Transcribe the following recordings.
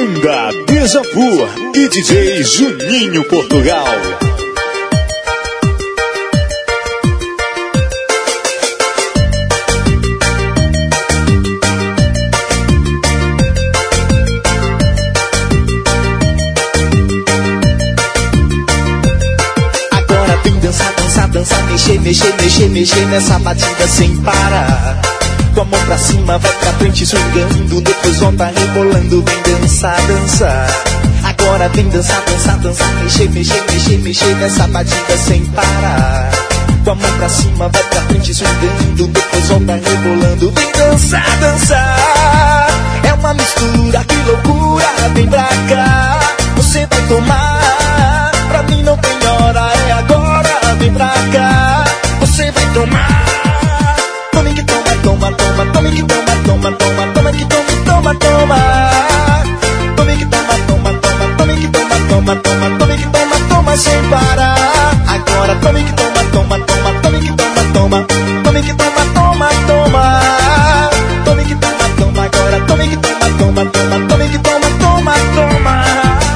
Banda Déjà Vu e DJ Juninho Portugal. Agora vem dançar, dançar, dançar, mexer, mexer, mexer, mexer nessa batida sem parar. Com a mão pra cima, vai pra frente swingando, depois volta rebolando, vem dançar, dançar. Agora vem dançar, dançar, dançar, mexer, mexer, mexer, mexer nessa batida sem parar. Com a mão pra cima, vai pra frente swingando, depois volta rebolando, vem dançar, dançar. É uma mistura, que loucura, vem pra cá, você vai tomar. Pra mim não tem hora, é agora, vem pra cá, você vai tomar. Tome que toma, toma, toma, tome que toma, toma, toma, toma que toma, toma, toma. Tome que toma, toma, toma, tome que toma, toma, toma, tome que toma, toma sem parar. Agora tome que toma, toma, toma, tome que toma, toma, tome que toma, toma, toma. Tome que toma, toma, agora tome que toma, toma, toma, tome que toma, toma, toma.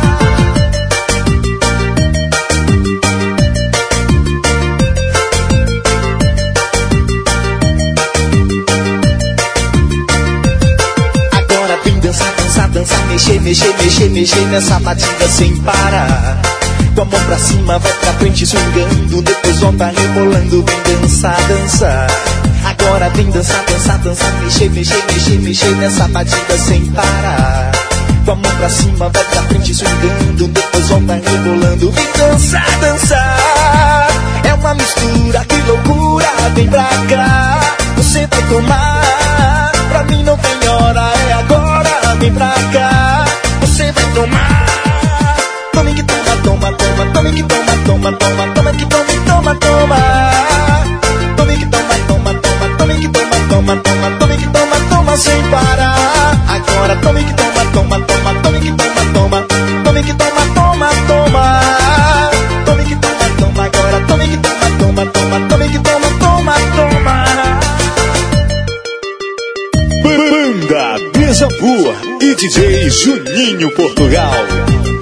Dançar, mexer, mexer, mexer, mexer nessa batida sem parar. Com a mão pra cima, vai pra frente swingando, depois volta rebolando, vem dançar, dançar. Agora vem dançar, dançar, dançar, mexer, mexer, mexer, mexer nessa batida sem parar. Com a mão pra cima, vai pra frente swingando, depois volta rebolando, vem dançar, dançar. É uma mistura, que loucura, vem pra cá, você vai tomar. Pra mim não tem hora, é agora, vem pra cá, você vai tomar. Tome que toma, toma, toma, tome que toma, toma, toma, toma que toma, toma, toma. Tome que toma, toma, toma, tome que toma, toma, toma, tome que toma, toma sem parar. Agora tome que toma, toma, toma, tome que toma, toma, tome que toma, toma, toma. Tome que toma, toma, agora tome que toma, toma, toma, tome que toma, toma, toma. Banda Déjà Vu e DJ Juninho Portugal.